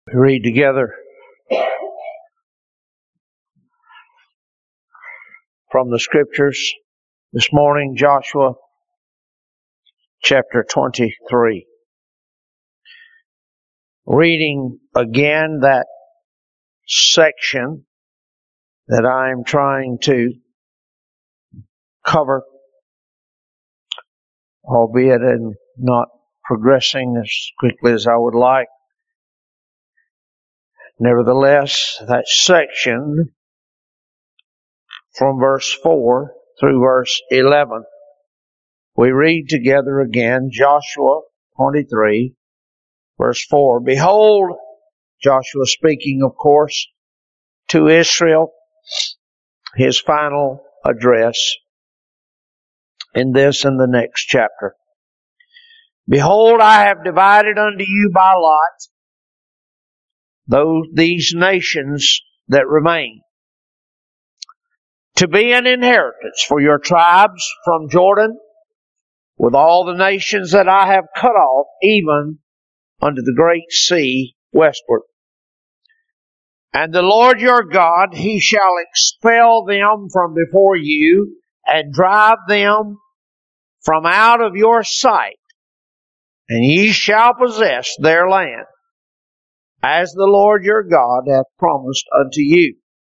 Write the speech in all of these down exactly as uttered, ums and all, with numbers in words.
We read together from the Scriptures this morning, Joshua chapter twenty-three. Reading again that section that I'm trying to cover, albeit in not progressing as quickly as I would like. Nevertheless, that section from verse four through verse eleven, we read together again Joshua twenty-three, verse four. Behold, Joshua speaking, of course, to Israel, his final address in this and the next chapter. Behold, I have divided unto you by lot those these nations that remain, to be an inheritance for your tribes from Jordan, with all the nations that I have cut off, even unto the great sea westward. And the Lord your God, He shall expel them from before you, and drive them from out of your sight, and ye shall possess their land, as the Lord your God hath promised unto you.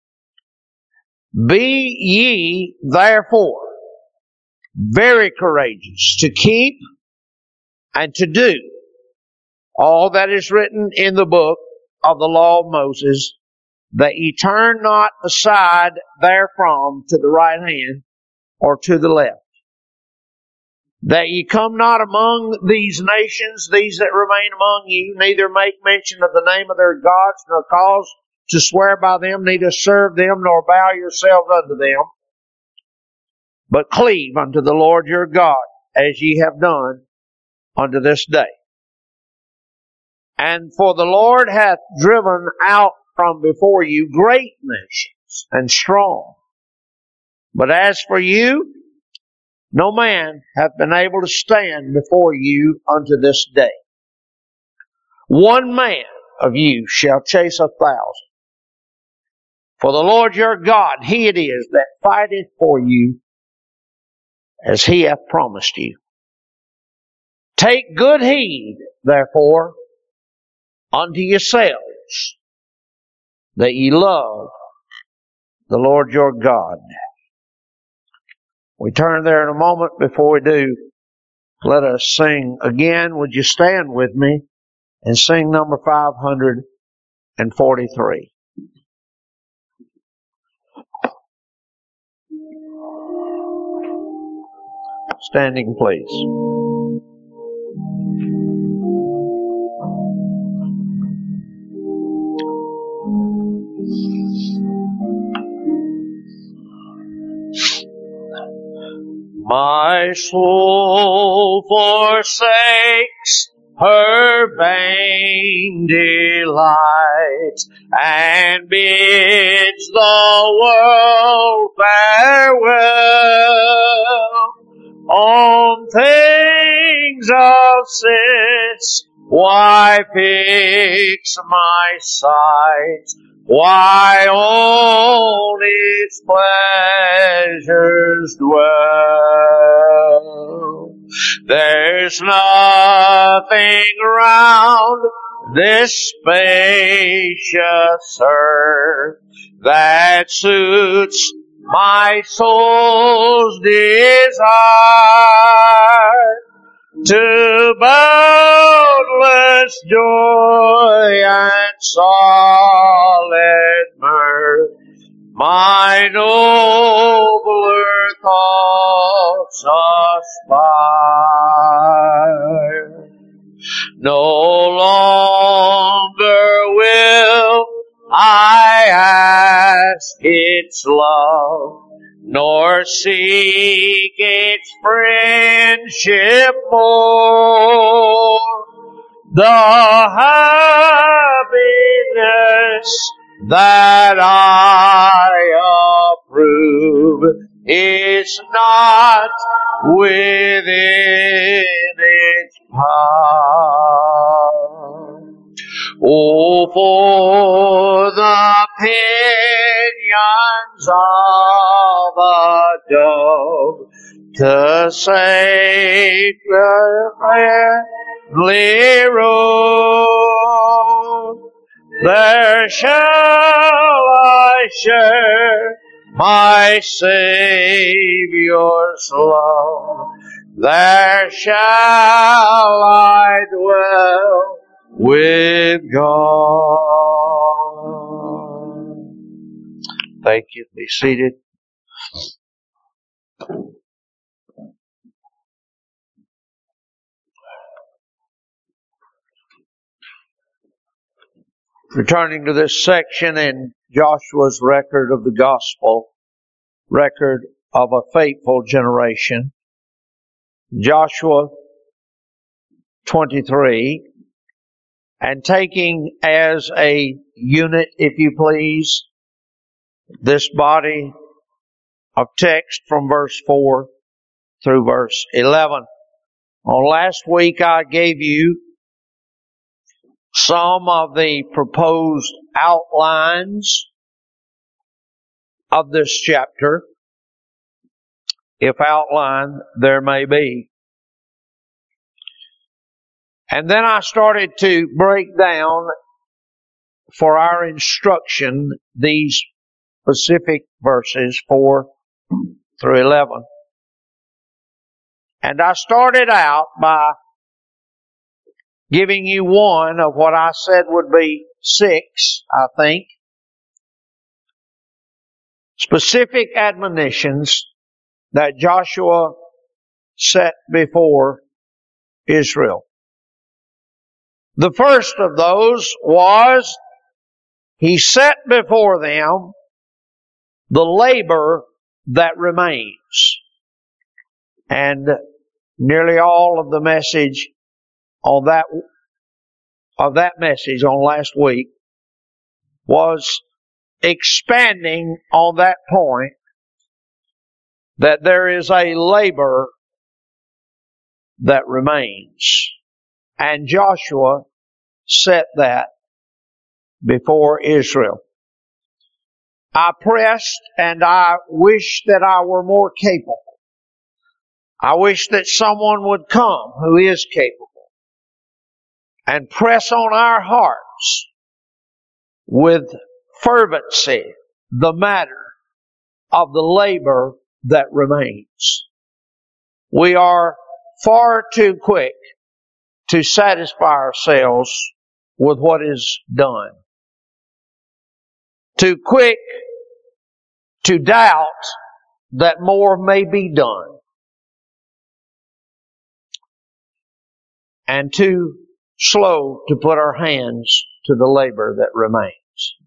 Be ye therefore very courageous to keep and to do all that is written in the book of the law of Moses, that ye turn not aside therefrom to the right hand or to the left, that ye come not among these nations, these that remain among you, neither make mention of the name of their gods, nor cause to swear by them, neither serve them, nor bow yourselves unto them, but cleave unto the Lord your God, as ye have done unto this day. And for the Lord hath driven out from before you great nations and strong. But as for you, no man hath been able to stand before you unto this day. One man of you shall chase a thousand. For the Lord your God, He it is that fighteth for you, as He hath promised you. Take good heed, therefore, unto yourselves, that ye love the Lord your God. We turn there in a moment. Before we do, let us sing again. Would you stand with me and sing number five hundred forty-three? Standing, please. My soul forsakes her vain delight, and bids the world farewell. On things of sense, why fix my sight? Why on its pleasures dwell? There's nothing round this spacious earth that suits my soul's desire. To boundless joy and solid mirth, my nobler thoughts aspire. No longer will I ask its love, nor seek its friendship more. The happiness that I approve is not within its power. Oh, for the pinions of a dove to save the heavenly road, there shall I share my Savior's love. There shall I dwell with God. Thank you. Be seated. Returning to this section in Joshua's record of the gospel, record of a faithful generation, Joshua twenty-three, and taking as a unit, if you please, this body of text from verse four through verse eleven. On last week I gave you some of the proposed outlines of this chapter, if outline there may be. And then I started to break down for our instruction these specific verses four through eleven. And I started out by giving you one of what I said would be six, I think, specific admonitions that Joshua set before Israel. The first of those was he set before them the labor that remains. And nearly all of the message on that, of that message on last week was expanding on that point that there is a labor that remains. And Joshua set that before Israel. I pressed and I wish that I were more capable. I wish that someone would come who is capable and press on our hearts with fervency the matter of the labor that remains. We are far too quick to satisfy ourselves with what is done. Too quick to doubt that more may be done. And too slow to put our hands to the labor that remains.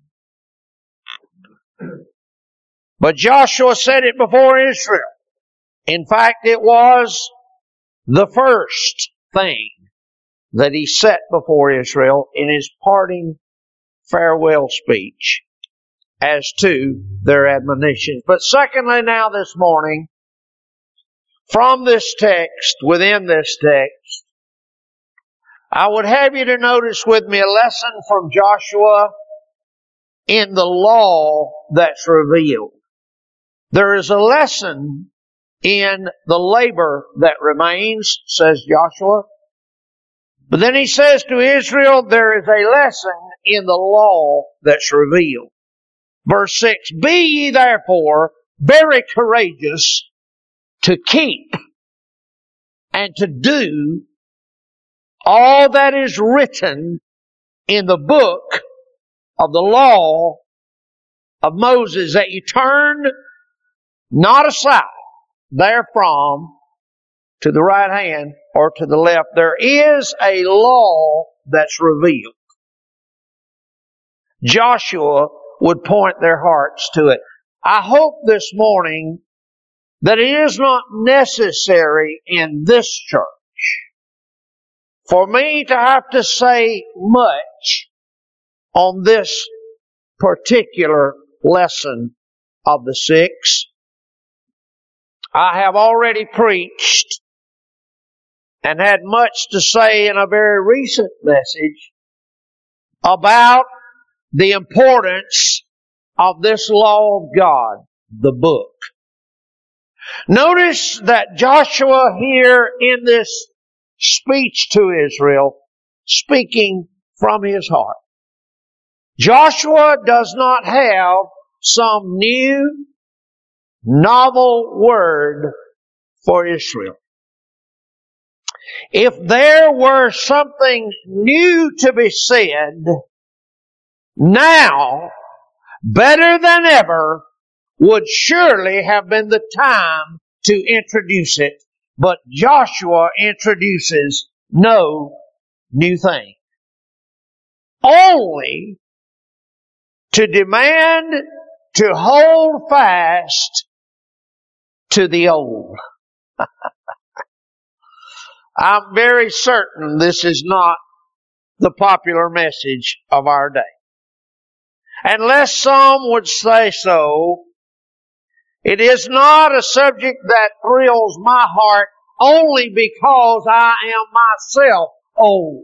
But Joshua said it before Israel. In fact, it was the first thing that he set before Israel in his parting farewell speech as to their admonitions. But secondly, now this morning, from this text, within this text, I would have you to notice with me a lesson from Joshua in the law that's revealed. There is a lesson in the labor that remains, says Joshua. But then he says to Israel, there is a lesson in the law that's revealed. Verse six, be ye therefore very courageous to keep and to do all that is written in the book of the law of Moses, that you turn not aside therefrom to the right hand or to the left. There is a law that's revealed. Joshua would point their hearts to it. I hope this morning that it is not necessary in this church for me to have to say much on this particular lesson of the six. I have already preached and had much to say in a very recent message about the importance of this law of God, the book. Notice that Joshua here in this speech to Israel, speaking from his heart. Joshua does not have some new, novel word for Israel. If there were something new to be said, now, better than ever, would surely have been the time to introduce it. But Joshua introduces no new thing. Only to demand to hold fast to the old. I'm very certain this is not the popular message of our day. Unless some would say so, it is not a subject that thrills my heart only because I am myself old.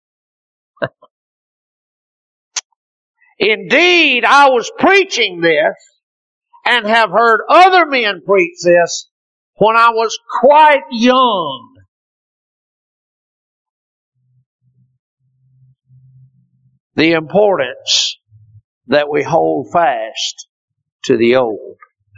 Indeed, I was preaching this and have heard other men preach this when I was quite young. The importance that we hold fast to the old.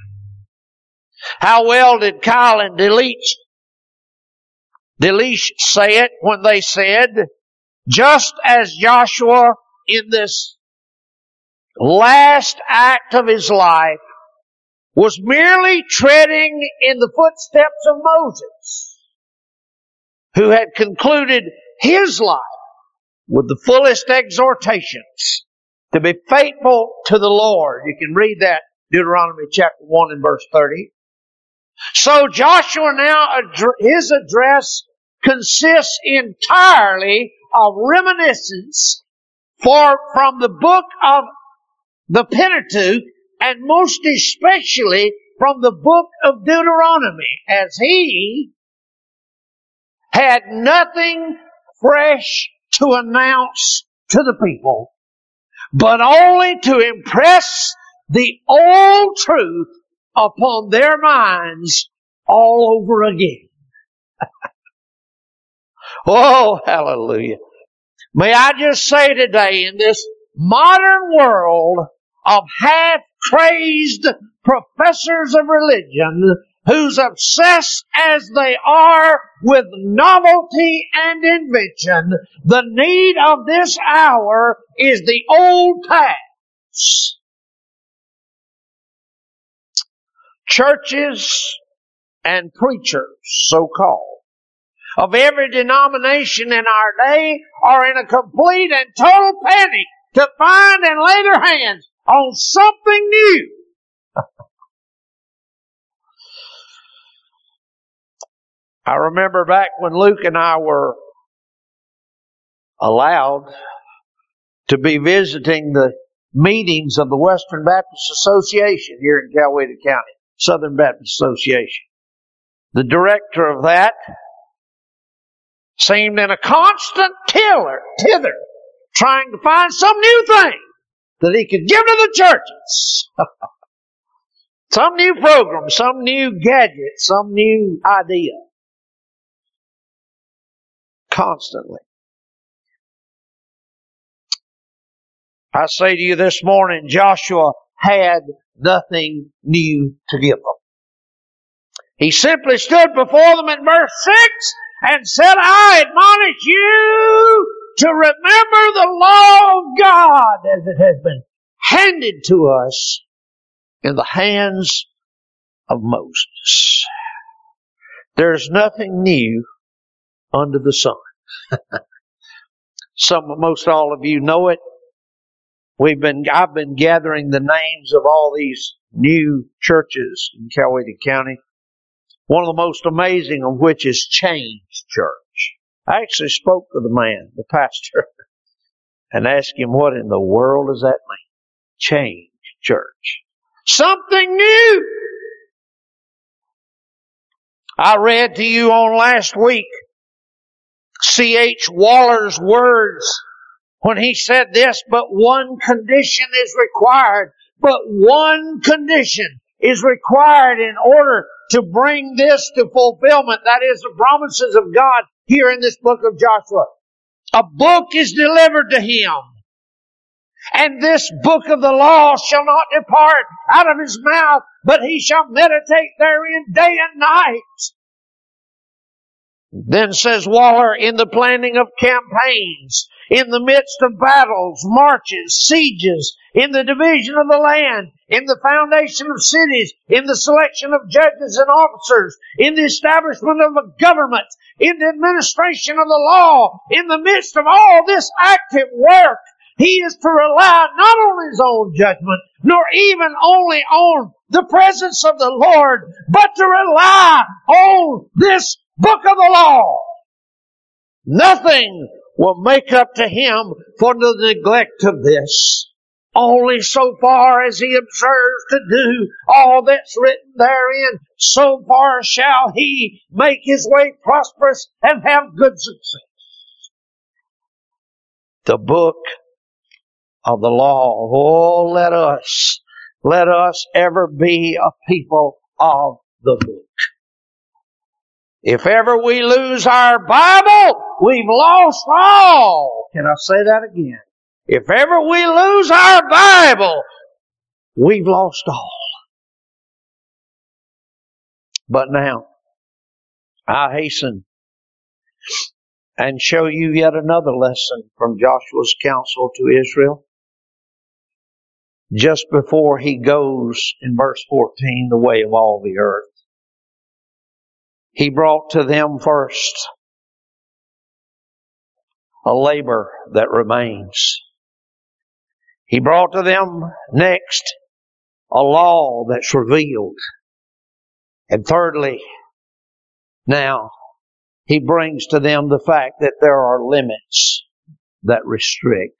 How well did Kyle and Delish, Delish say it when they said, just as Joshua in this last act of his life was merely treading in the footsteps of Moses, who had concluded his life with the fullest exhortations to be faithful to the Lord. You can read that, Deuteronomy chapter one and verse thirty. So Joshua now, his address consists entirely of reminiscence for, from the book of the Pentateuch, and most especially from the book of Deuteronomy, as he had nothing fresh to announce to the people, but only to impress the old truth upon their minds all over again. Oh, hallelujah. May I just say today, in this modern world of half-crazed professors of religion, who's obsessed as they are with novelty and invention, the need of this hour is the old paths. Churches and preachers, so-called, of every denomination in our day are in a complete and total panic to find and lay their hands on something new. I remember back when Luke and I were allowed to be visiting the meetings of the Western Baptist Association here in Coweta County, Southern Baptist Association. The director of that seemed in a constant tiller, tither, trying to find some new thing that he could give to the churches. Some new program, some new gadget, some new idea. Constantly. I say to you this morning, Joshua had nothing new to give them. He simply stood before them in verse six and said, I admonish you to remember the law of God as it has been handed to us in the hands of Moses. There's nothing new under the sun. Some, most all of you know it. We've been, I've been gathering the names of all these new churches in Coweta County. One of the most amazing of which is Change Church. I actually spoke to the man, the pastor, and asked him, what in the world does that mean? Change Church. Something new. I read to you on last week C H Waller's words when he said this, but one condition is required. But one condition is required in order to bring this to fulfillment. That is the promises of God here in this book of Joshua. A book is delivered to him. And this book of the law shall not depart out of his mouth, but he shall meditate therein day and night. Then says Waller, in the planning of campaigns, in the midst of battles, marches, sieges, in the division of the land, in the foundation of cities, in the selection of judges and officers, in the establishment of a government, in the administration of the law, in the midst of all this active work, he is to rely not on his own judgment, nor even only on the presence of the Lord, but to rely on this book of the law. Nothing will make up to him for the neglect of this. Only so far as he observes to do all that's written therein, so far shall he make his way prosperous and have good success. The book of the law. Oh, let us, let us ever be a people of the book. If ever we lose our Bible, we've lost all. Can I say that again? If ever we lose our Bible, we've lost all. But now, I hasten and show you yet another lesson from Joshua's counsel to Israel. Just before he goes, in verse fourteen, the way of all the earth. He brought to them first a labor that remains. He brought to them next a law that's revealed. And thirdly, now, he brings to them the fact that there are limits that restrict.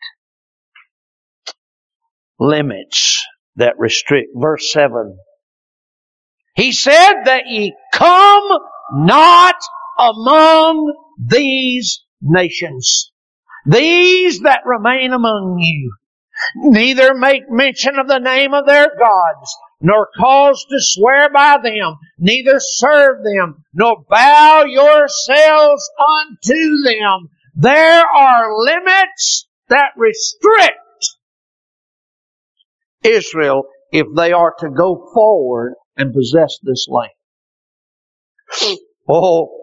Limits that restrict. Verse seven. He said that ye come not among these nations, these that remain among you, neither make mention of the name of their gods, nor cause to swear by them, neither serve them, nor bow yourselves unto them. There are limits that restrict Israel if they are to go forward and possess this land. Oh,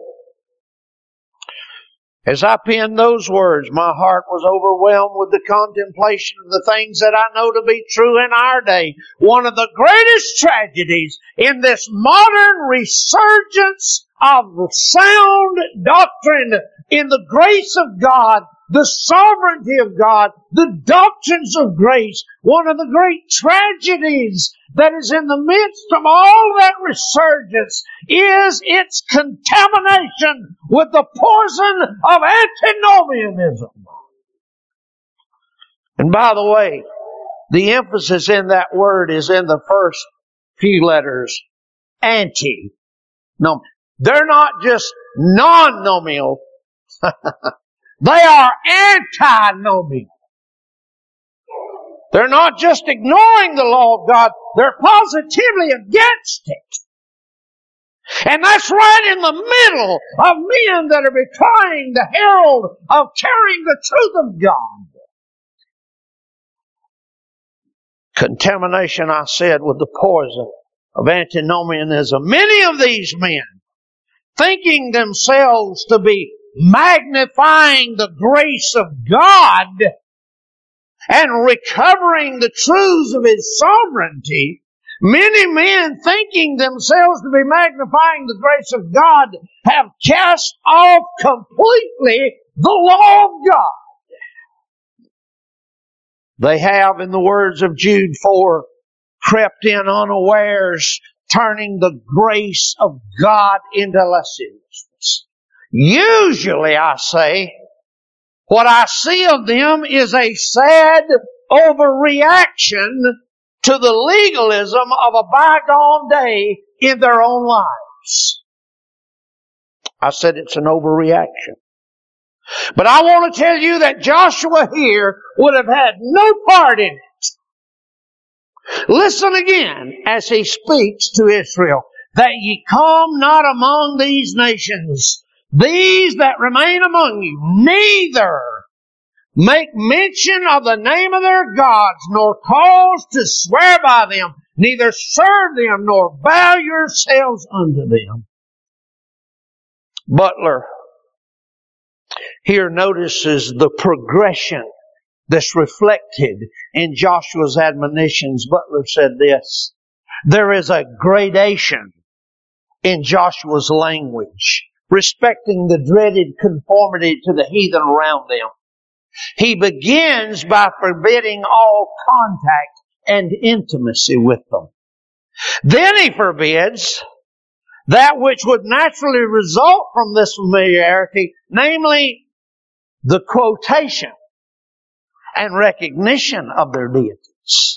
as I penned those words, my heart was overwhelmed with the contemplation of the things that I know to be true in our day. One of the greatest tragedies in this modern resurgence of sound doctrine in the grace of God, the sovereignty of God, the doctrines of grace, one of the great tragedies that is in the midst of all that resurgence is its contamination with the poison of antinomianism. And by the way, the emphasis in that word is in the first few letters, anti. No, they're not just non-nomial. They are antinomial. They're not just ignoring the law of God, they're positively against it. And that's right in the middle of men that are becoming the herald of carrying the truth of God. Contamination, I said, with the poison of antinomianism. Many of these men, thinking themselves to be magnifying the grace of God and recovering the truths of His sovereignty, many men thinking themselves to be magnifying the grace of God have cast off completely the law of God. They have, in the words of Jude four, crept in unawares, turning the grace of God into lasciviousness. Usually, I say, what I see of them is a sad overreaction to the legalism of a bygone day in their own lives. I said it's an overreaction. But I want to tell you that Joshua here would have had no part in it. Listen again as he speaks to Israel. That ye come not among these nations, these that remain among you, neither make mention of the name of their gods, nor cause to swear by them, neither serve them, nor bow yourselves unto them. Butler here notices the progression that's reflected in Joshua's admonitions. Butler said this: there is a gradation in Joshua's language respecting the dreaded conformity to the heathen around them. He begins by forbidding all contact and intimacy with them. Then he forbids that which would naturally result from this familiarity, namely the quotation and recognition of their deities.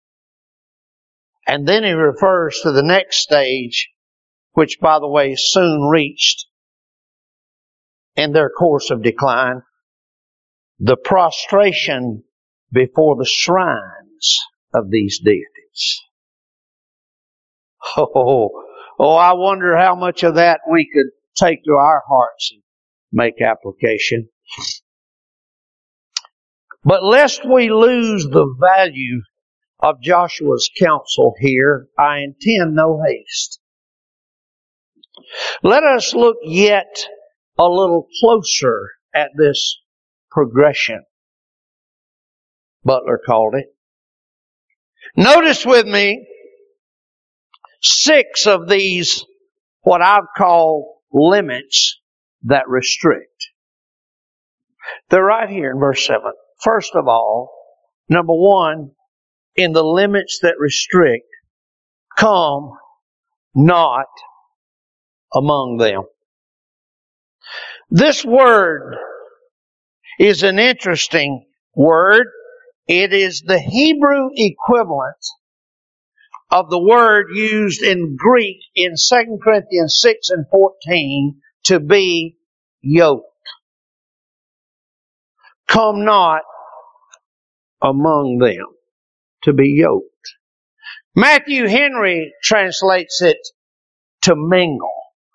And then he refers to the next stage, which, by the way, soon reached in their course of decline, the prostration before the shrines of these deities. Oh, oh, I wonder how much of that we could take to our hearts and make application. But lest we lose the value of Joshua's counsel here, I intend no haste. Let us look yet a little closer at this progression, Butler called it. Notice with me six of these, what I've called limits that restrict. They're right here in verse seven. First of all, number one, in the limits that restrict, come not among them. This word is an interesting word. It is the Hebrew equivalent of the word used in Greek in Second Corinthians six and fourteen to be yoked. Come not among them, to be yoked. Matthew Henry translates it to mingle.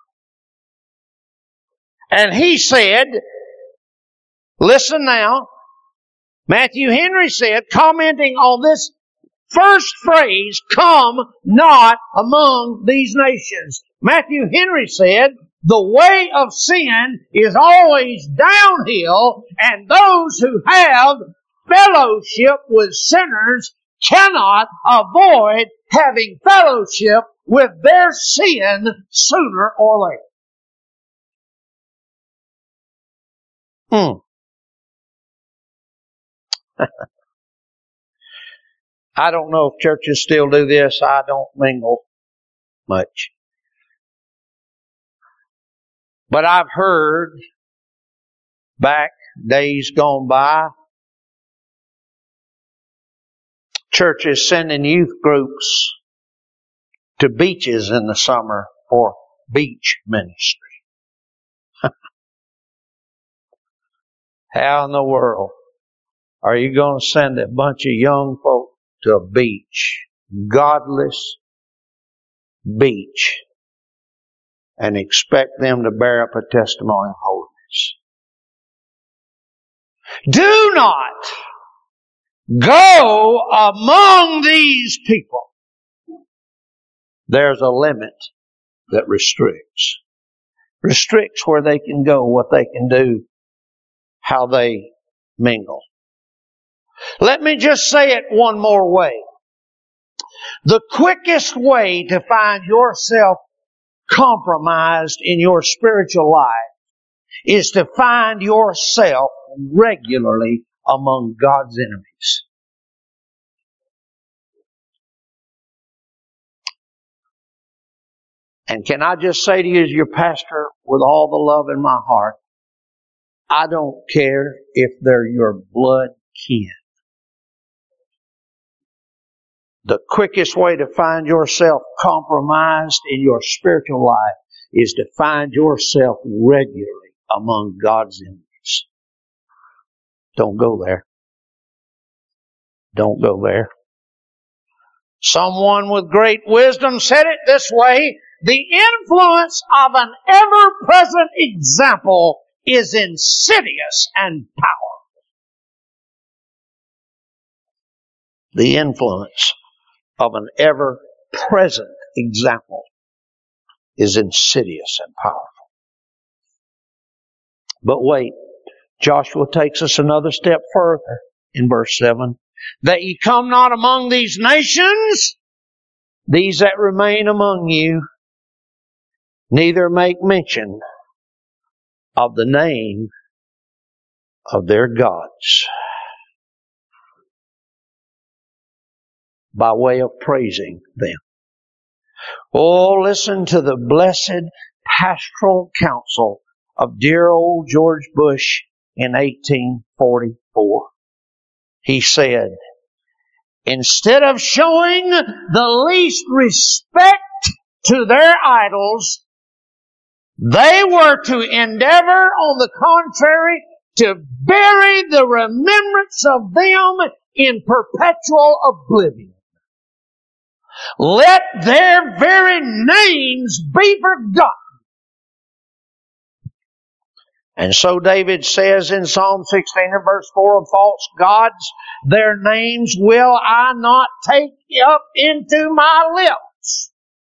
And he said, listen now, Matthew Henry said, commenting on this first phrase, come not among these nations. Matthew Henry said, the way of sin is always downhill, and those who have fellowship with sinners cannot avoid having fellowship with their sin sooner or later. Hmm. I don't know if churches still do this. I don't mingle much. But I've heard back days gone by, churches sending youth groups to beaches in the summer for beach ministry. How in the world are you going to send a bunch of young folk to a beach, godless beach, and expect them to bear up a testimony of holiness? Do not go among these people. There's a limit that restricts. Restricts where they can go, what they can do, how they mingle. Let me just say it one more way. The quickest way to find yourself compromised in your spiritual life is to find yourself regularly among God's enemies. And can I just say to you as your pastor, with all the love in my heart, I don't care if they're your blood kin. The quickest way to find yourself compromised in your spiritual life is to find yourself regularly among God's enemies. Don't go there. Don't go there. Someone with great wisdom said it this way: the influence of an ever-present example is insidious and powerful. The influence of an ever-present example is insidious and powerful. But wait, Joshua takes us another step further in verse seven. That ye come not among these nations, these that remain among you, neither make mention of the name of their gods, by way of praising them. Oh, listen to the blessed pastoral counsel of dear old George Bush in eighteen forty-four. He said, instead of showing the least respect to their idols, they were to endeavor, on the contrary, to bury the remembrance of them in perpetual oblivion. Let their very names be forgotten. And so David says in Psalm sixteen and verse four, of false gods, their names will I not take up into my lips.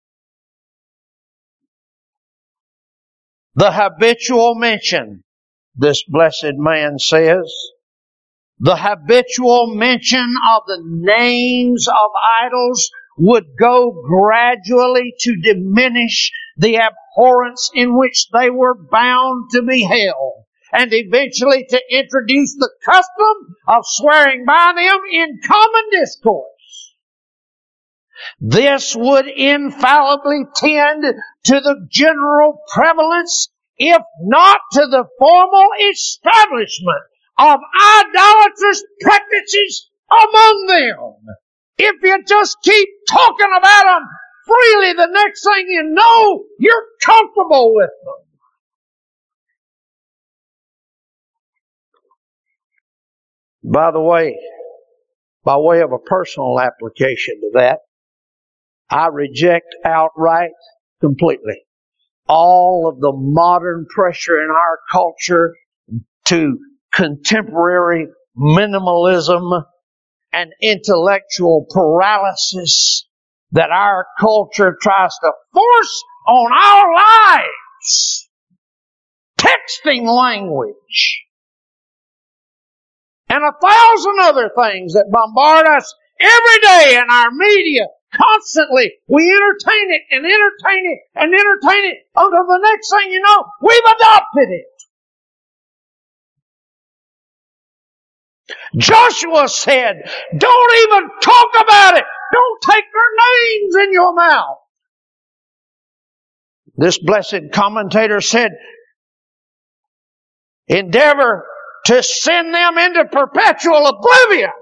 The habitual mention, this blessed man says, the habitual mention of the names of idols would go gradually to diminish the abhorrence in which they were bound to be held, and eventually to introduce the custom of swearing by them in common discourse. This would infallibly tend to the general prevalence, if not to the formal establishment of idolatrous practices among them. If you just keep talking about them freely, the next thing you know, you're comfortable with them. By the way, by way of a personal application to that, I reject outright, completely, all of the modern pressure in our culture to contemporary minimalism and intellectual paralysis that our culture tries to force on our lives. Texting language. And a thousand other things that bombard us every day in our media. Constantly, we entertain it and entertain it and entertain it until the next thing you know, we've adopted it. Joshua said, don't even talk about it. Don't take their names in your mouth. This blessed commentator said, endeavor to send them into perpetual oblivion.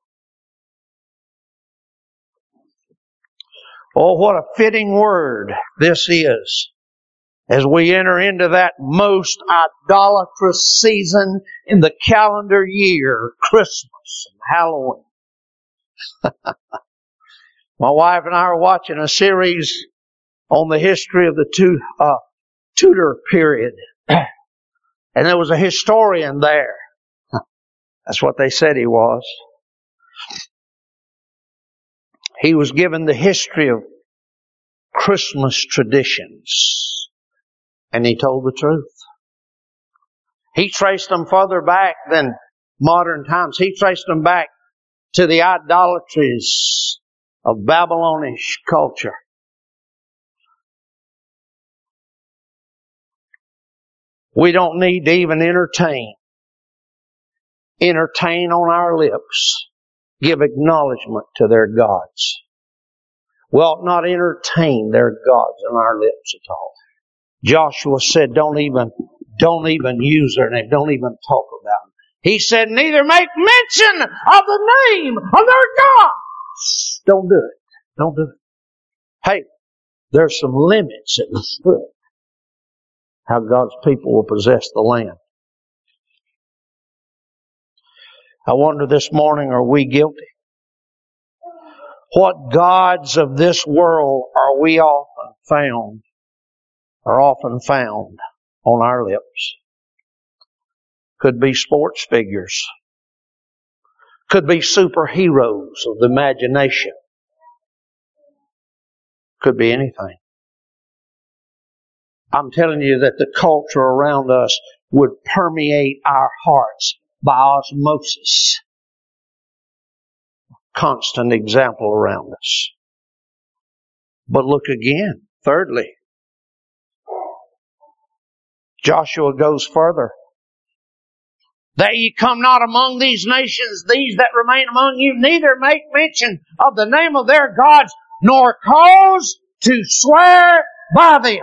Oh, what a fitting word this is as we enter into that most idolatrous season in the calendar year, Christmas and Halloween. My wife and I are watching a series on the history of the two, uh, Tudor period. And there was a historian there. That's what they said he was. He was given the history of Christmas traditions. And he told the truth. He traced them further back than modern times. He traced them back to the idolatries of Babylonish culture. We don't need to even entertain. Entertain on our lips. Give acknowledgement to their gods. We ought not entertain their gods on our lips at all. Joshua said, don't even, don't even use their name. Don't even talk about them. He said, neither make mention of the name of their gods. Don't do it. Don't do it. Hey, there's some limits in the foot. How God's people will possess the land. I wonder this morning, are we guilty? What gods of this world are we often found, are often found on our lips? Could be sports figures. Could be superheroes of the imagination. Could be anything. I'm telling you that the culture around us would permeate our hearts by osmosis. Constant example around us. But look again. Thirdly, Joshua goes further. That ye come not among these nations, these that remain among you, neither make mention of the name of their gods, nor cause to swear by them.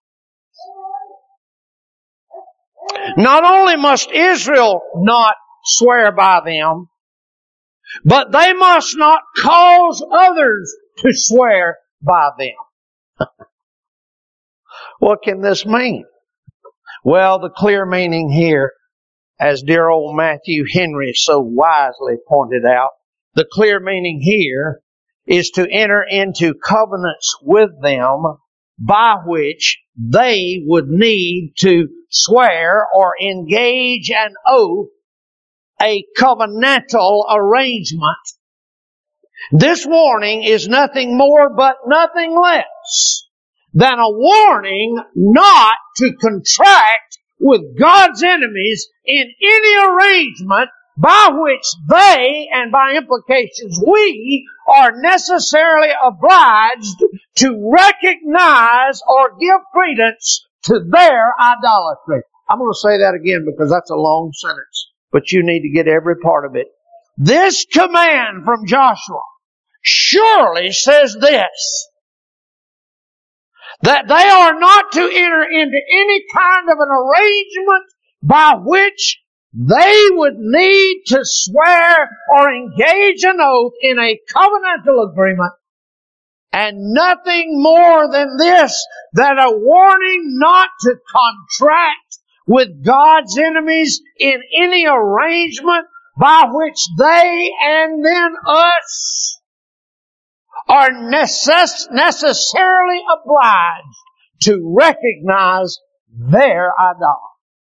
Not only must Israel not swear by them, but they must not cause others to swear by them. What can this mean? Well, the clear meaning here, as dear old Matthew Henry so wisely pointed out, the clear meaning here is to enter into covenants with them by which they would need to swear or engage an oath, a covenantal arrangement. This warning is nothing more but nothing less than a warning not to contract with God's enemies in any arrangement by which they, and by implications we, are necessarily obliged to recognize or give credence to their idolatry. I'm going to say that again because that's a long sentence, but you need to get every part of it. This command from Joshua surely says this, that they are not to enter into any kind of an arrangement by which they would need to swear or engage an oath in a covenantal agreement, and nothing more than this, that a warning not to contract with God's enemies in any arrangement by which they and then us are necess- necessarily obliged to recognize their idolatry.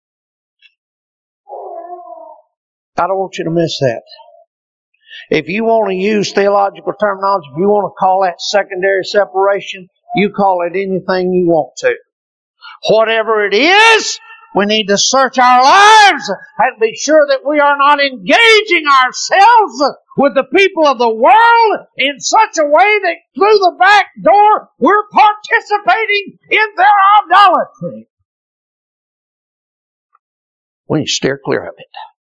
I don't want you to miss that. If you want to use theological terminology, if you want to call that secondary separation, you call it anything you want to. Whatever it is, we need to search our lives and be sure that we are not engaging ourselves with the people of the world in such a way that through the back door we're participating in their idolatry. We need to steer clear of it.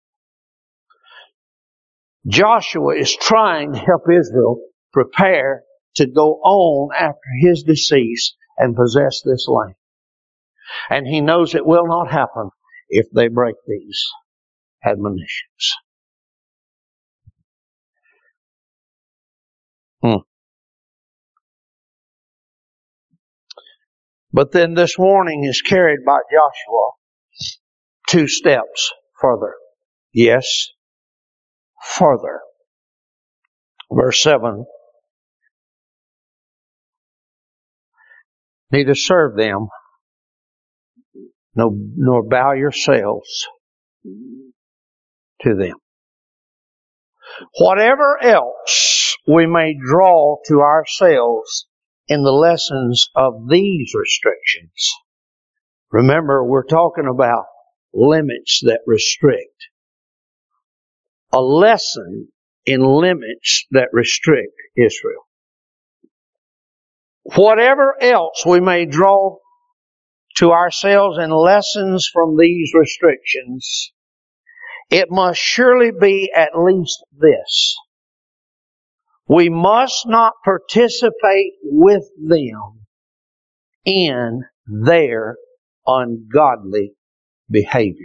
Joshua is trying to help Israel prepare to go on after his decease and possess this land. And he knows it will not happen if they break these admonitions. Hmm. But then this warning is carried by Joshua two steps further. Yes, further. Verse seven. Neither serve them, no, nor bow yourselves to them. Whatever else we may draw to ourselves in the lessons of these restrictions. Remember, we're talking about limits that restrict. A lesson in limits that restrict Israel. Whatever else we may draw to ourselves in lessons from these restrictions, it must surely be at least this. We must not participate with them in their ungodly behavior.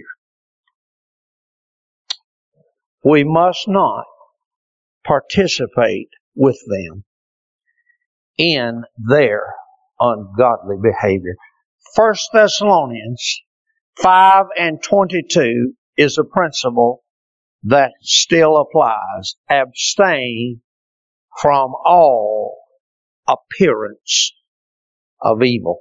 We must not participate with them in their ungodly behavior. First Thessalonians five and twenty-two is a principle that still applies. Abstain from all appearance of evil.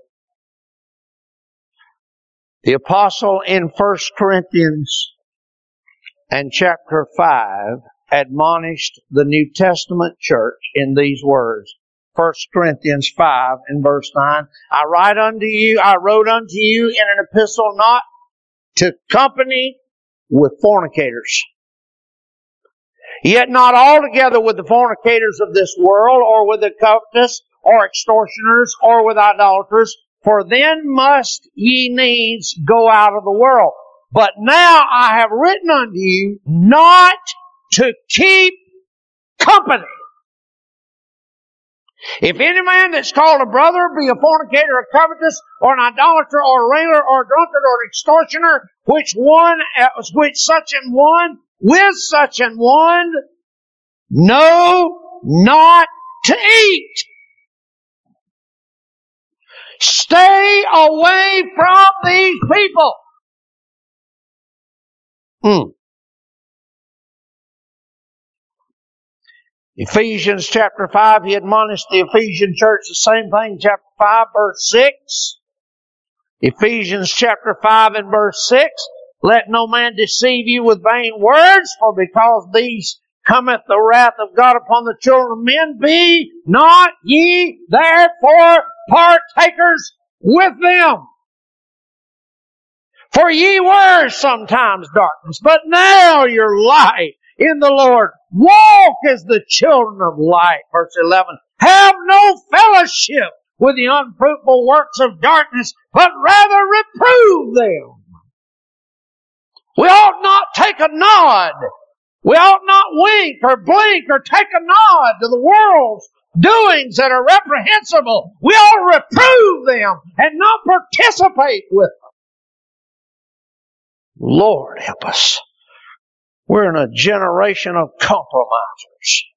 The apostle in First Corinthians and chapter five admonished the New Testament church in these words. First Corinthians five and verse nine. I write unto you, I wrote unto you in an epistle not to company with fornicators. Yet not altogether with the fornicators of this world, or with the covetous, or extortioners, or with idolaters, for then must ye needs go out of the world. But now I have written unto you not to keep company. If any man that's called a brother be a fornicator, a covetous, or an idolater, or a railer, or a drunkard, or an extortioner, which one, which such an one, with such an one, know not to eat. Stay away from these people. Mm. Ephesians chapter five, he admonished the Ephesian church the same thing, chapter five, verse six. Ephesians chapter five and verse six. Let no man deceive you with vain words, for because these cometh the wrath of God upon the children of men, be not ye therefore partakers with them. For ye were sometimes darkness, but now you're light in the Lord. Walk as the children of light. Verse eleven. Have no fellowship with the unfruitful works of darkness, but rather reprove them. We ought not take a nod. We ought not wink or blink or take a nod to the world's doings that are reprehensible. We ought to reprove them and not participate with them. Lord help us. We're in a generation of compromisers.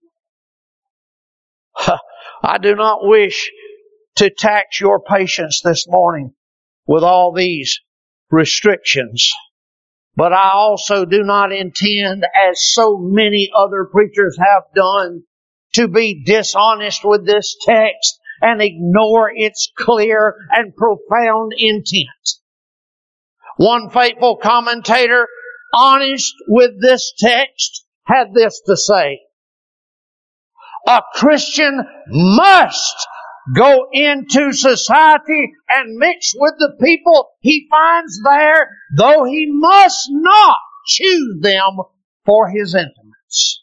I do not wish to tax your patience this morning with all these restrictions. But I also do not intend, as so many other preachers have done, to be dishonest with this text and ignore its clear and profound intent. One faithful commentator, honest with this text, had this to say: a Christian must go into society and mix with the people he finds there, though he must not choose them for his intimates.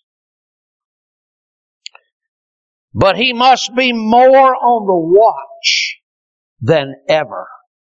But he must be more on the watch than ever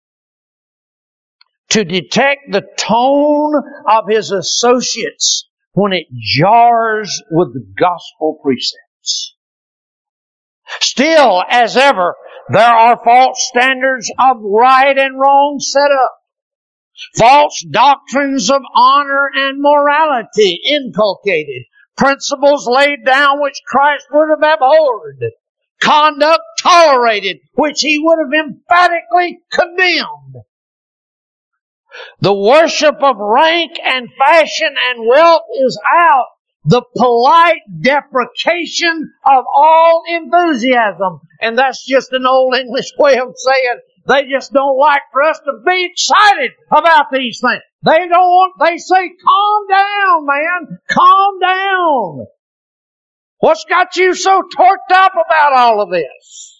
to detect the tone of his associates when it jars with the gospel precepts. Still, as ever, there are false standards of right and wrong set up. False doctrines of honor and morality inculcated. Principles laid down which Christ would have abhorred. Conduct tolerated which He would have emphatically condemned. The worship of rank and fashion and wealth is out. The polite deprecation of all enthusiasm. And that's just an old English way of saying they just don't like for us to be excited about these things. They don't want, they say, calm down, man. Calm down. What's got you so torqued up about all of this?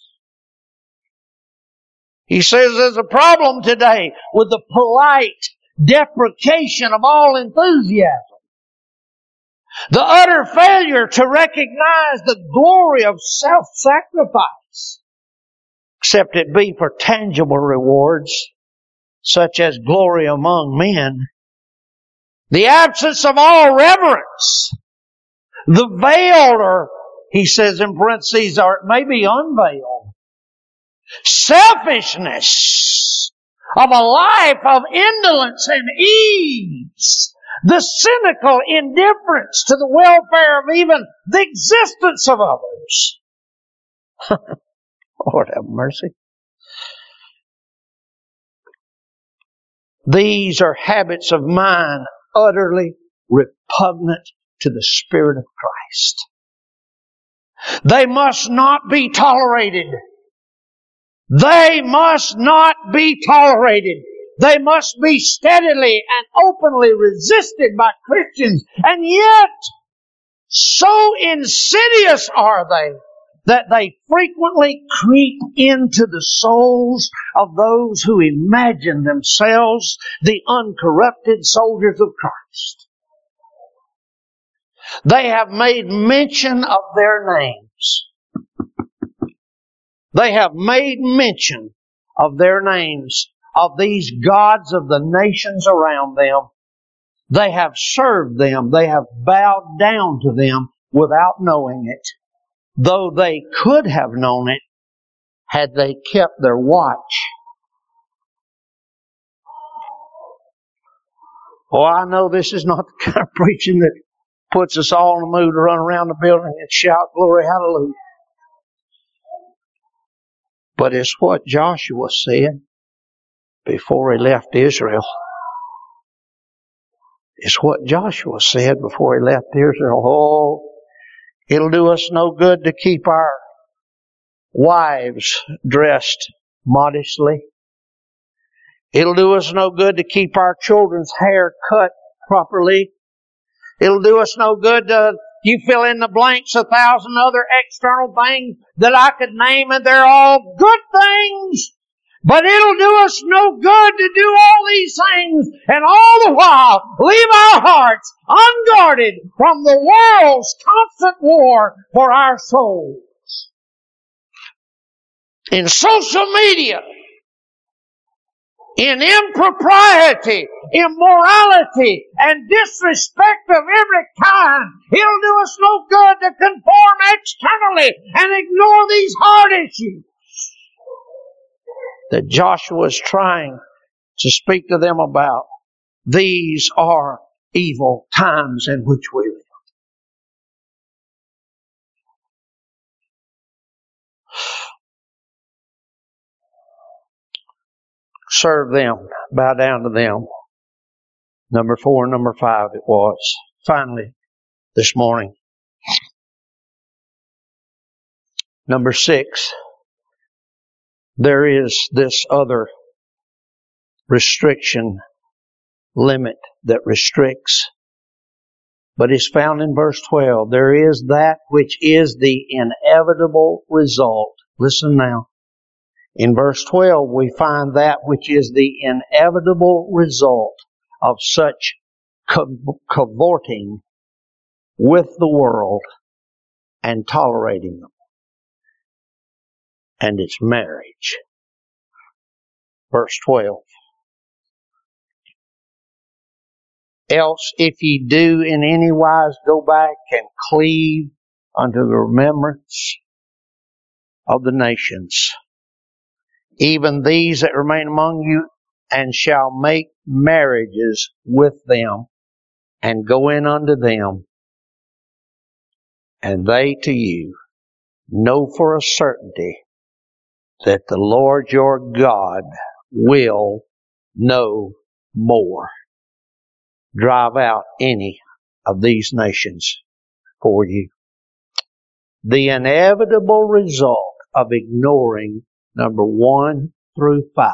He says there's a problem today with the polite deprecation of all enthusiasm. The utter failure to recognize the glory of self-sacrifice, except it be for tangible rewards, such as glory among men. The absence of all reverence. The veiled, or he says in parentheses, or it may be unveiled. Selfishness of a life of indolence and ease. The cynical indifference to the welfare of even the existence of others. Lord have mercy. These are habits of mind utterly repugnant to the Spirit of Christ. They must not be tolerated. They must not be tolerated. They must be steadily and openly resisted by Christians. And yet, so insidious are they that they frequently creep into the souls of those who imagine themselves the uncorrupted soldiers of Christ. They have made mention of their names. They have made mention of their names, of these gods of the nations around them. They have served them. They have bowed down to them without knowing it, though they could have known it had they kept their watch. Oh, I know this is not the kind of preaching that puts us all in the mood to run around the building and shout, glory, hallelujah. But it's what Joshua said before he left Israel. It's what Joshua said before he left Israel. Oh, it'll do us no good to keep our wives dressed modestly. It'll do us no good to keep our children's hair cut properly. It'll do us no good to, you fill in the blanks, a thousand other external things that I could name, and they're all good things. But it'll do us no good to do all these things and all the while leave our hearts unguarded from the world's constant war for our souls. In social media, in impropriety, immorality, and disrespect of every kind, it'll do us no good to conform externally and ignore these hard issues that Joshua is trying to speak to them about. These are evil times in which we live. Serve them, bow down to them. Number four, number five it was. Finally, this morning. Number six, there is this other restriction, limit that restricts, but it's found in verse twelve. There is that which is the inevitable result. Listen now. In verse twelve, we find that which is the inevitable result of such cavorting with the world and tolerating them. And it's marriage. Verse twelve. Else, if ye do in any wise go back and cleave unto the remembrance of the nations, even these that remain among you, and shall make marriages with them, and go in unto them, and they to you, know for a certainty that the Lord your God will no more drive out any of these nations for you. The inevitable result of ignoring number one through five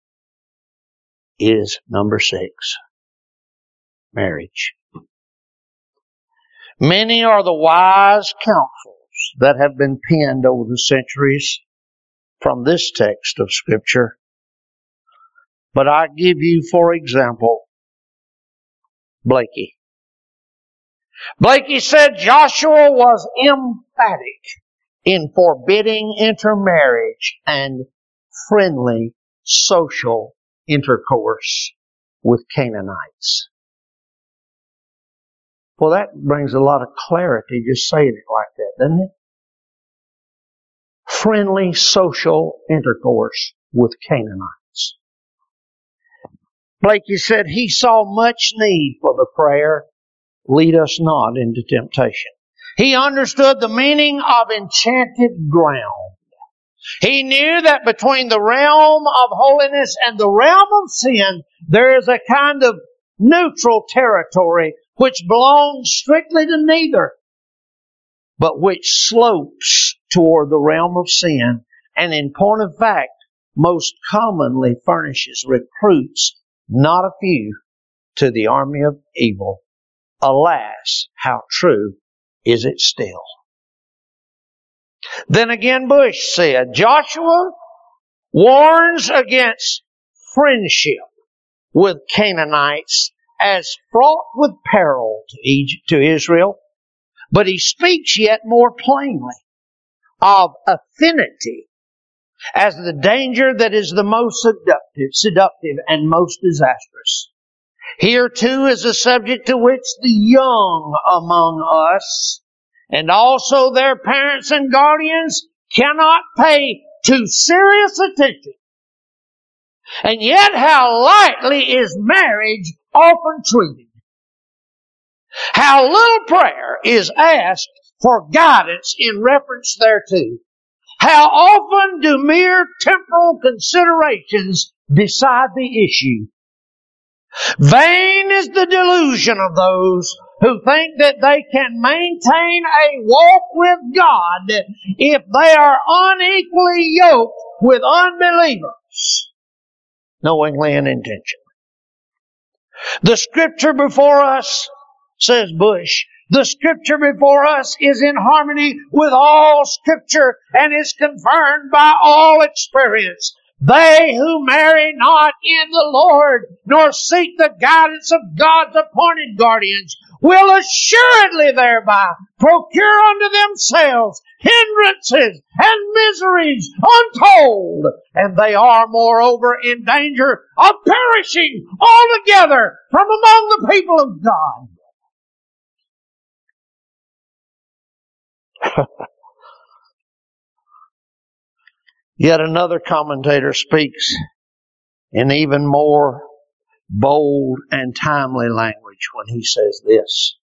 is number six, marriage. Many are the wise counsels that have been penned over the centuries from this text of Scripture. But I give you, for example, Blakey. Blakey said Joshua was emphatic in forbidding intermarriage and friendly social intercourse with Canaanites. Well, that brings a lot of clarity just saying it like that, doesn't it? Friendly social intercourse with Canaanites. Blakey said he saw much need for the prayer, lead us not into temptation. He understood the meaning of enchanted ground. He knew that between the realm of holiness and the realm of sin, there is a kind of neutral territory which belongs strictly to neither, but which slopes toward the realm of sin, and in point of fact, most commonly furnishes recruits, not a few, to the army of evil. Alas, how true is it still. Then again Bush said, Joshua warns against friendship with Canaanites as fraught with peril to Egypt, to Israel, but he speaks yet more plainly of affinity as the danger that is the most seductive, seductive and most disastrous. Here too is a subject to which the young among us and also their parents and guardians cannot pay too serious attention. And yet how lightly is marriage often treated. How little prayer is asked for guidance in reference thereto. How often do mere temporal considerations decide the issue. Vain is the delusion of those who think that they can maintain a walk with God if they are unequally yoked with unbelievers, knowingly and intentionally. The Scripture before us, says Bush, the Scripture before us is in harmony with all Scripture and is confirmed by all experience. They who marry not in the Lord, nor seek the guidance of God's appointed guardians, will assuredly thereby procure unto themselves hindrances and miseries untold, and they are moreover in danger of perishing altogether from among the people of God. Yet another commentator speaks in even more bold and timely language when he says this.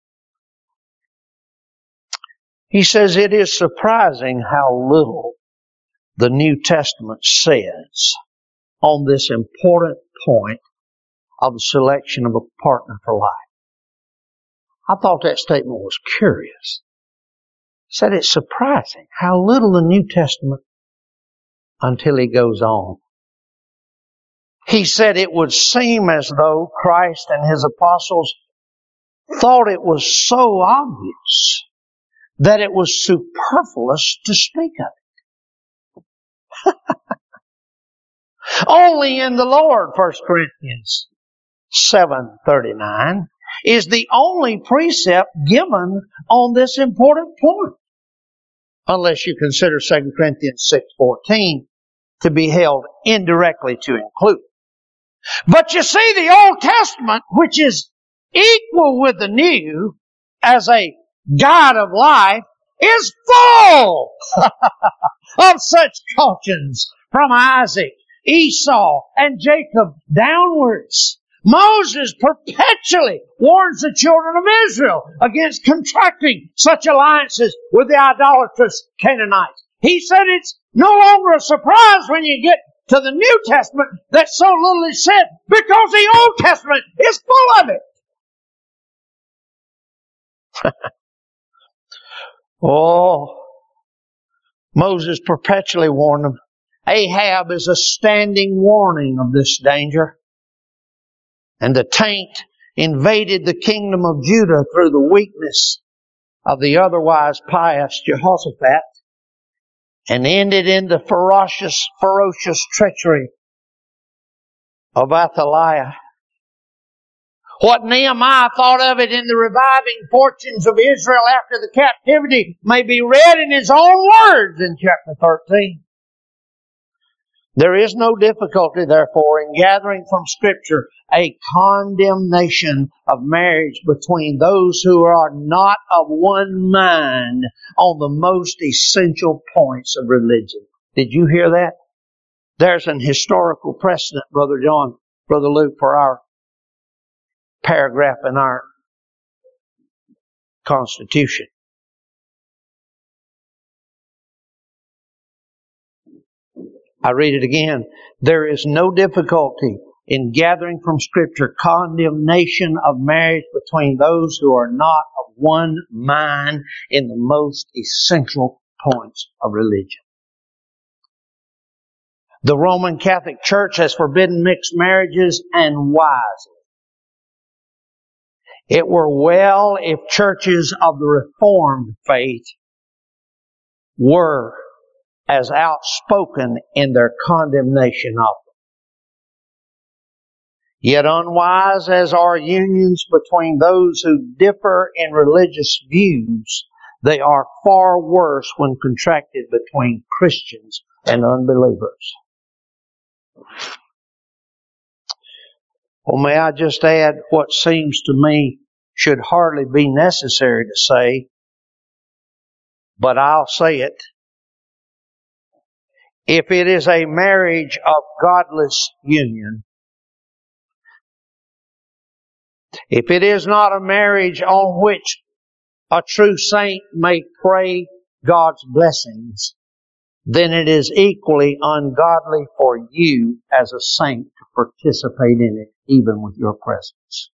He says, it is surprising how little the New Testament says on this important point of the selection of a partner for life. I thought that statement was curious. He said it's surprising how little the New Testament, until he goes on. He said it would seem as though Christ and His apostles thought it was so obvious that it was superfluous to speak of it. Only in the Lord, First Corinthians seven thirty-nine, is the only precept given on this important point. Unless you consider Second Corinthians six fourteen to be held indirectly to include. But you see, the Old Testament, which is equal with the New as a guide of life, is full of such cautions from Isaac, Esau, and Jacob downwards. Moses perpetually warns the children of Israel against contracting such alliances with the idolatrous Canaanites. He said it's no longer a surprise when you get to the New Testament that so little is said, because the Old Testament is full of it. Oh, Moses perpetually warned them. Ahab is a standing warning of this danger. And the taint invaded the kingdom of Judah through the weakness of the otherwise pious Jehoshaphat, and ended in the ferocious, ferocious treachery of Athaliah. What Nehemiah thought of it in the reviving fortunes of Israel after the captivity may be read in his own words in chapter thirteen. There is no difficulty, therefore, in gathering from Scripture a condemnation of marriage between those who are not of one mind on the most essential points of religion. Did you hear that? There's an historical precedent, Brother John, Brother Luke, for our paragraph in our Constitution. I read it again. There is no difficulty in gathering from Scripture condemnation of marriage between those who are not of one mind in the most essential points of religion. The Roman Catholic Church has forbidden mixed marriages, and wisely. It were well if churches of the Reformed faith were as outspoken in their condemnation of them. Yet unwise as are unions between those who differ in religious views, they are far worse when contracted between Christians and unbelievers. Well, may I just add what seems to me should hardly be necessary to say, but I'll say it. If it is a marriage of godless union, if it is not a marriage on which a true saint may pray God's blessings, then it is equally ungodly for you as a saint to participate in it, even with your presence.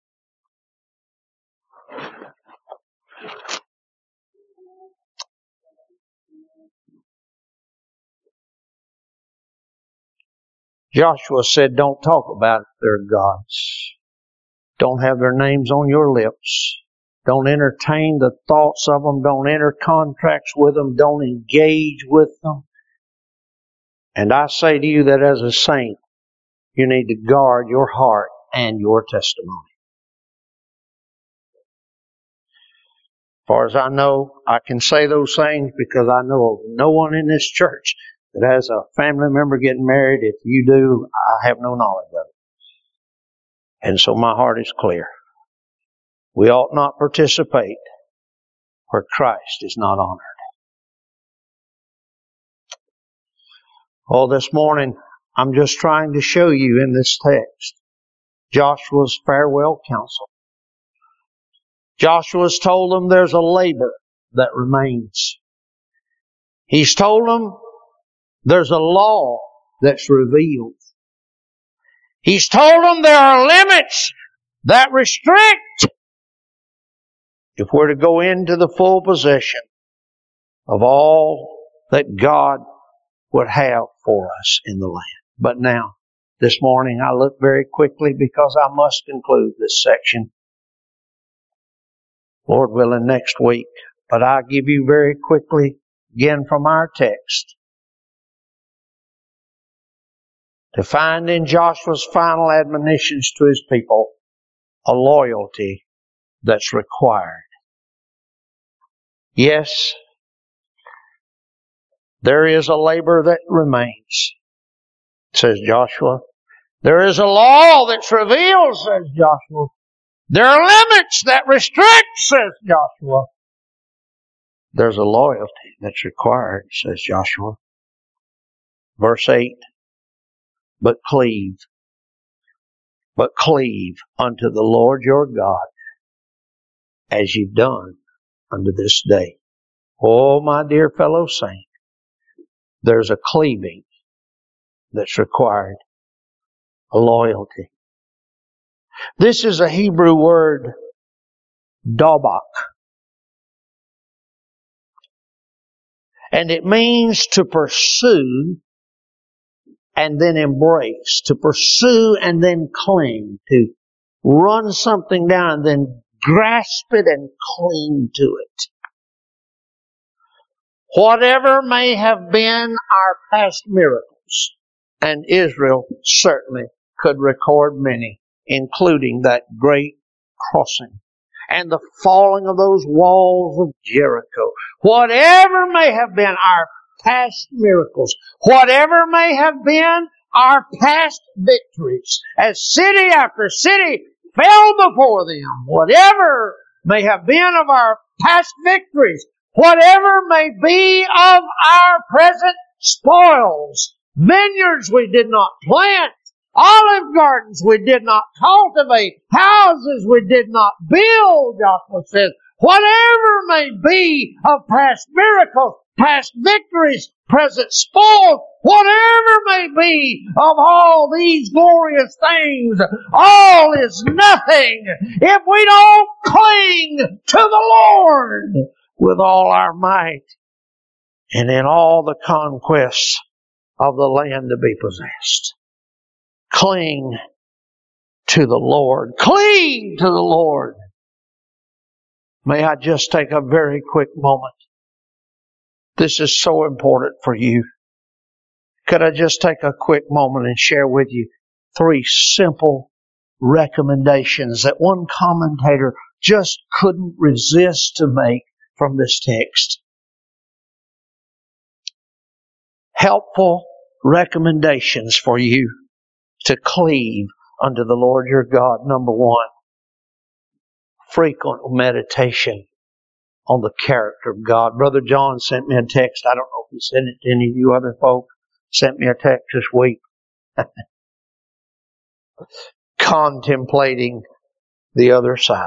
Joshua said, don't talk about it, they're gods. Don't have their names on your lips. Don't entertain the thoughts of them. Don't enter contracts with them. Don't engage with them. And I say to you that as a saint, you need to guard your heart and your testimony. As far as I know, I can say those things because I know of no one in this church that has a family member getting married. If you do, I have no knowledge of it. And so my heart is clear. We ought not participate where Christ is not honored. Oh, this morning, I'm just trying to show you in this text Joshua's farewell counsel. Joshua's told them there's a labor that remains. He's told them there's a law that's revealed. He's told them there are limits that restrict if we're to go into the full possession of all that God would have for us in the land. But now, this morning, I look very quickly because I must conclude this section. Lord willing, next week. But I give you very quickly, again from our text, to find in Joshua's final admonitions to his people a loyalty that's required. Yes, there is a labor that remains, says Joshua. There is a law that's revealed, says Joshua. There are limits that restrict, says Joshua. There's a loyalty that's required, says Joshua. Verse eight, but cleave, but cleave unto the Lord your God as you've done unto this day. Oh, my dear fellow saint, there's a cleaving that's required, a loyalty. This is a Hebrew word, dabak. And it means to pursue and then embrace, to pursue and then cling, to run something down and then grasp it and cling to it. Whatever may have been our past miracles, and Israel certainly could record many, including that great crossing and the falling of those walls of Jericho. Whatever may have been our past miracles, whatever may have been our past victories, as city after city fell before them, whatever may have been of our past victories, whatever may be of our present spoils, vineyards we did not plant, olive gardens we did not cultivate, houses we did not build, Joshua says, whatever may be of past miracles, past victories, present spoils, whatever may be of all these glorious things, all is nothing if we don't cling to the Lord with all our might and in all the conquests of the land to be possessed. Cling to the Lord. Cling to the Lord. May I just take a very quick moment? This is so important for you. Could I just take a quick moment and share with you three simple recommendations that one commentator just couldn't resist to make from this text? Helpful recommendations for you to cleave unto the Lord your God. Number one, frequent meditation on the character of God. Brother John sent me a text. I don't know if he sent it to any of you other folk. Sent me a text this week. Contemplating the other side.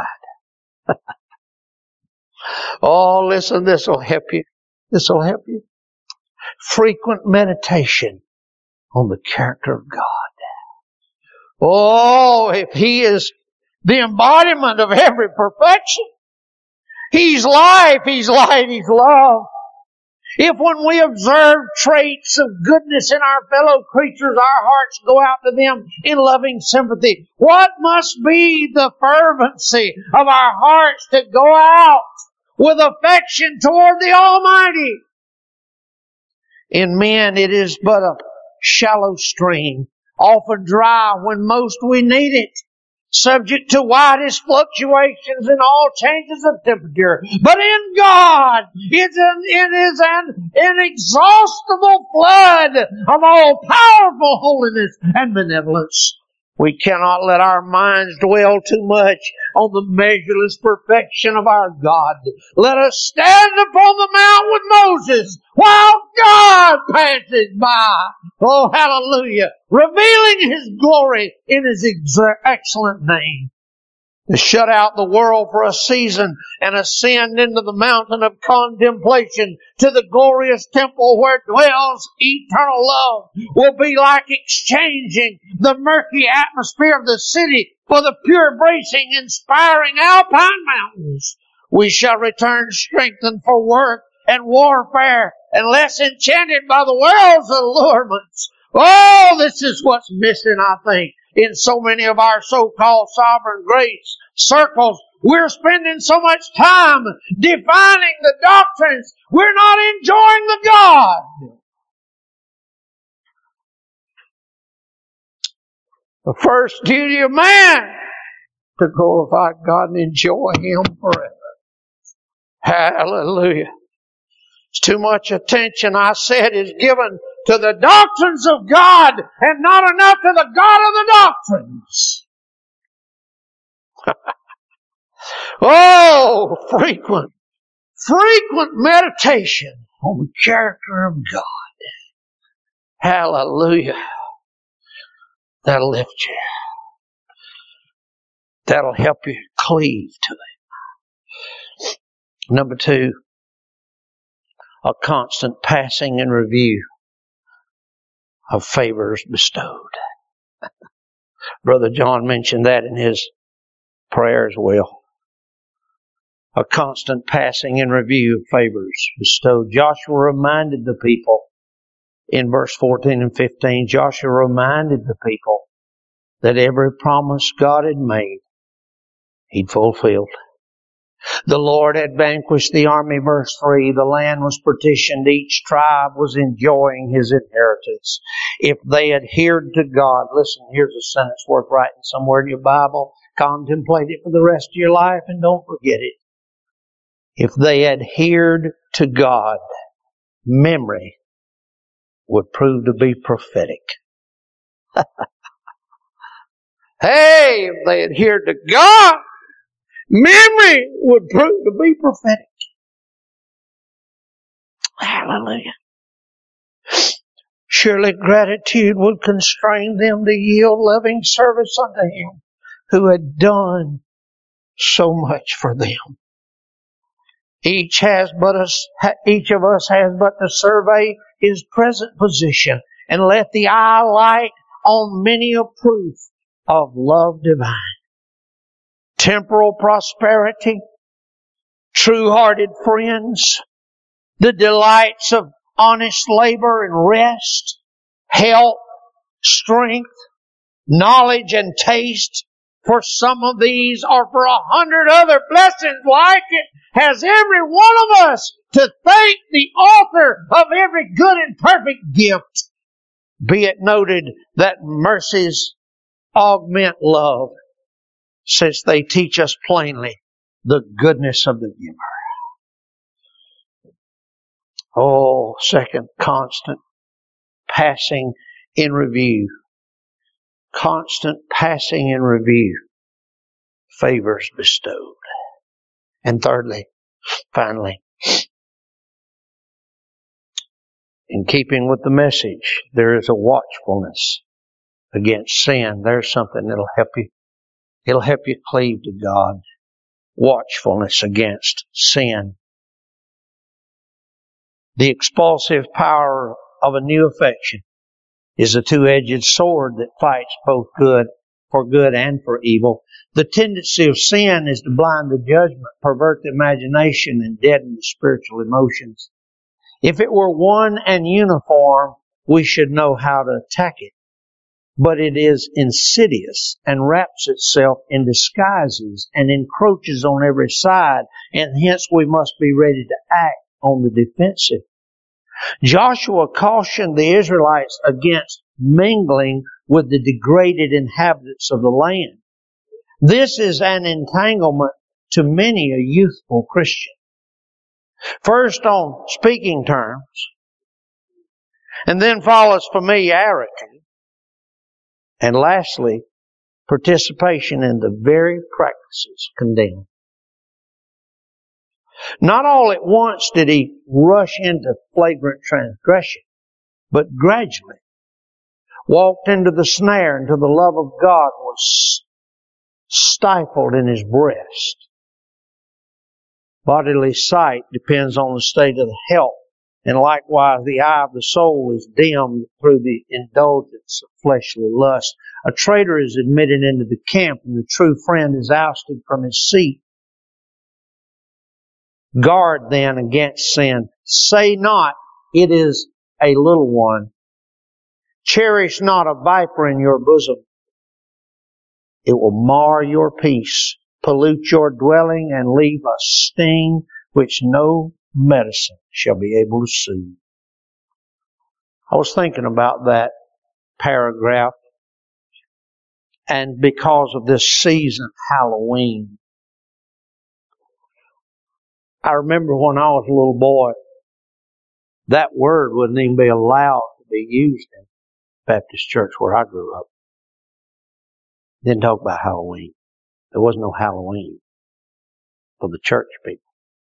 Oh, listen, this will help you. This will help you. Frequent meditation on the character of God. Oh, if He is the embodiment of every perfection, He's life, He's light, He's love. If when we observe traits of goodness in our fellow creatures, our hearts go out to them in loving sympathy, what must be the fervency of our hearts to go out with affection toward the Almighty? In men, it is but a shallow stream, often dry when most we need it, subject to widest fluctuations in all changes of temperature. But in God, it's an, it is an inexhaustible flood of all powerful holiness and benevolence. We cannot let our minds dwell too much on the measureless perfection of our God. Let us stand upon the mount with Moses while God passes by. Oh, hallelujah. Revealing His glory in His excellent name. To shut out the world for a season and ascend into the mountain of contemplation to the glorious temple where dwells eternal love will be like exchanging the murky atmosphere of the city for the pure, bracing, inspiring alpine mountains. We shall return strengthened for work and warfare and less enchanted by the world's allurements. Oh, this is what's missing, I think, in so many of our so-called sovereign grace circles. We're spending so much time defining the doctrines. We're not enjoying the God. The first duty of man, to glorify God and enjoy Him forever. Hallelujah. It's too much attention, I said, is given to the doctrines of God and not enough to the God of the doctrines. Oh, frequent, frequent meditation on the character of God. Hallelujah. That'll lift you. That'll help you cleave to it. Number two, a constant passing and review of favors bestowed. Brother John mentioned that in his prayer as well. A constant passing and review of favors bestowed. Joshua reminded the people in verse fourteen and fifteen, Joshua reminded the people that every promise God had made, He'd fulfilled. The Lord had vanquished the army, verse three. The land was partitioned. Each tribe was enjoying his inheritance. If they adhered to God, listen, here's a sentence worth writing somewhere in your Bible. Contemplate it for the rest of your life and don't forget it. If they adhered to God, memory would prove to be prophetic. Hey, if they adhered to God, memory would prove to be prophetic. Hallelujah. Surely gratitude would constrain them to yield loving service unto Him who had done so much for them. Each has but us, each of us has but to survey his present position and let the eye light on many a proof of love divine. Temporal prosperity, true-hearted friends, the delights of honest labor and rest, health, strength, knowledge and taste. For some of these or for a hundred other blessings like it has every one of us to thank the author of every good and perfect gift. Be it noted that mercies augment love, since they teach us plainly the goodness of the giver. Oh, second, constant passing in review. Constant passing in review. Favors bestowed. And thirdly, finally, in keeping with the message, there is a watchfulness against sin. There's something that'll help you. It'll help you cleave to God. Watchfulness against sin. The expulsive power of a new affection is a two-edged sword that fights both good for good and for evil. The tendency of sin is to blind the judgment, pervert the imagination, and deaden the spiritual emotions. If it were one and uniform, we should know how to attack it. But it is insidious and wraps itself in disguises and encroaches on every side, and hence we must be ready to act on the defensive. Joshua cautioned the Israelites against mingling with the degraded inhabitants of the land. This is an entanglement to many a youthful Christian. First on speaking terms, and then follows familiarity, and lastly, participation in the very practices condemned. Not all at once did he rush into flagrant transgression, but gradually walked into the snare until the love of God was stifled in his breast. Bodily sight depends on the state of the health, and likewise the eye of the soul is dimmed through the indulgence of fleshly lust. A traitor is admitted into the camp, and the true friend is ousted from his seat. Guard then against sin. Say not, it is a little one. Cherish not a viper in your bosom. It will mar your peace, pollute your dwelling, and leave a sting which no medicine shall be able to soothe. I was thinking about that paragraph, and because of this season, Halloween, I remember when I was a little boy, that word wouldn't even be allowed to be used in Baptist church where I grew up. Didn't talk about Halloween. There was no Halloween for the church people.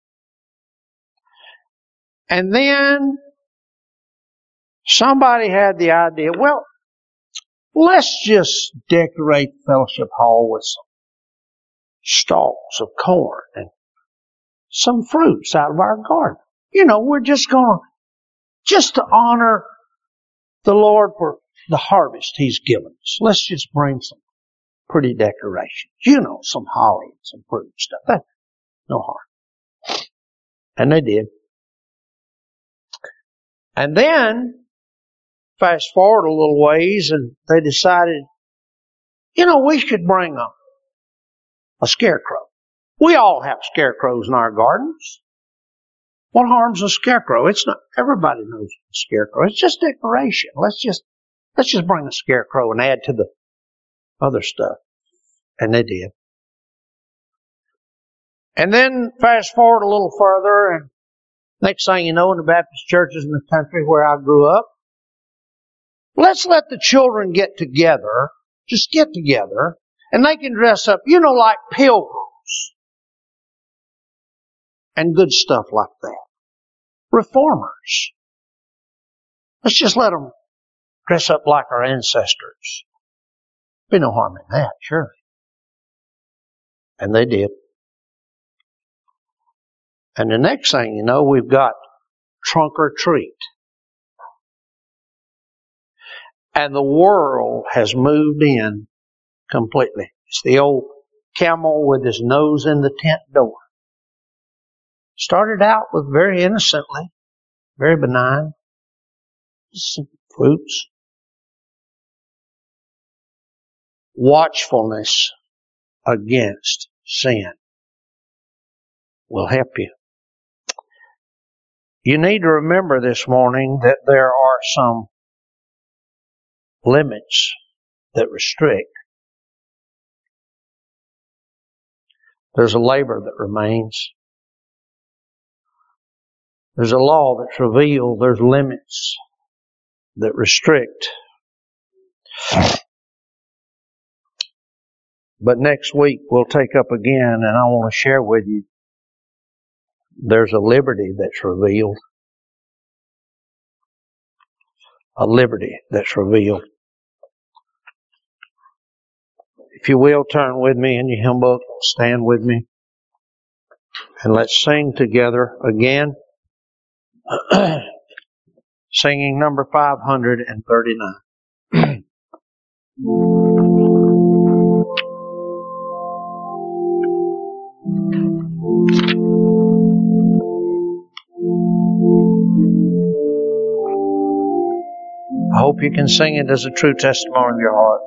And then somebody had the idea, well, let's just decorate the fellowship hall with some stalks of corn and some fruits out of our garden. You know, we're just going to, just to honor the Lord for the harvest He's given us. Let's just bring some pretty decorations. You know, some holly and some fruit and stuff. That's no harm. And they did. And then, fast forward a little ways, and they decided, you know, we should bring a, a scarecrow. We all have scarecrows in our gardens. What harm's a scarecrow? It's not, everybody knows a scarecrow. It's just decoration. Let's just, let's just bring a scarecrow and add to the other stuff. And they did. And then fast forward a little further, and next thing you know, in the Baptist churches in the country where I grew up, let's let the children get together, just get together, and they can dress up, you know, like pilgrims. And good stuff like that. Reformers. Let's just let them dress up like our ancestors. Be no harm in that, surely. And they did. And the next thing you know, we've got trunk or treat. And the world has moved in completely. It's the old camel with his nose in the tent door. Started out with very innocently, very benign, some fruits. Watchfulness against sin will help you. You need to remember this morning that there are some limits that restrict. There's a labor that remains. There's a law that's revealed. There's limits that restrict. But next week we'll take up again, and I want to share with you there's a liberty that's revealed. A liberty that's revealed. If you will, turn with me in your hymn book, stand with me, and let's sing together again. Singing number five hundred thirty-nine. I hope you can sing it as a true testimony of your heart.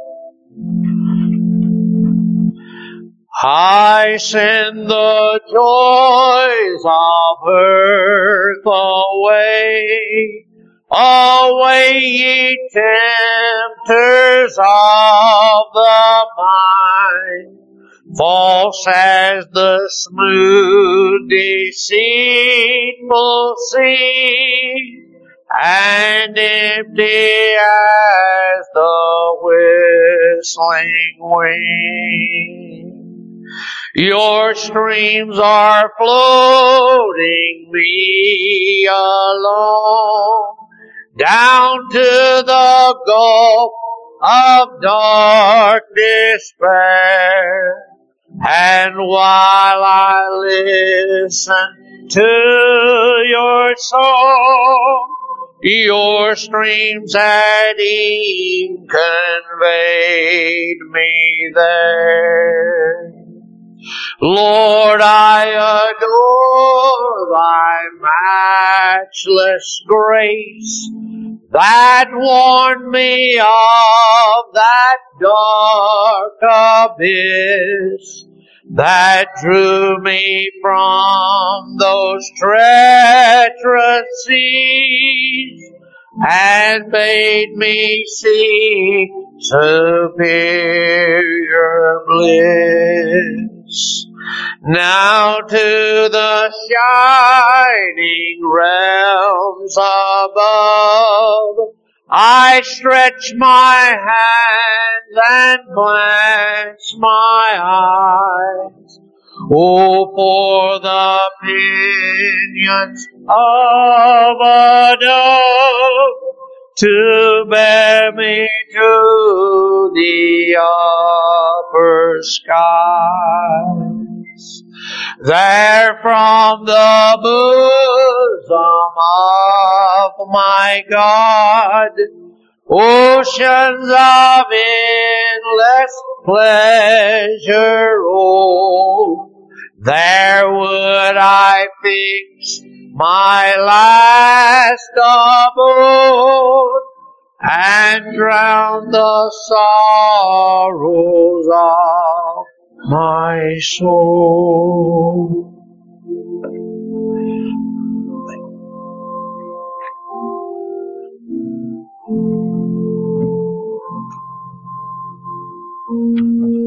I send the joys of earth away, away ye tempters of the mind, false as the smooth deceitful sea, and empty as the whistling wind. Your streams are floating me along, down to the gulf of dark despair. And while I listen to your song, your streams had e'en conveyed me there. Lord, I adore thy matchless grace that warned me of that dark abyss, that drew me from those treacherous seas and bade me see superior bliss. Now to the shining realms above I stretch my hands and clench my eyes. Oh, for the pinions of a dove to bear me to the upper skies. There from the bosom of my God, oceans of endless pleasure roll. There would I fix my last abode and drown the sorrows of my soul. Thank you.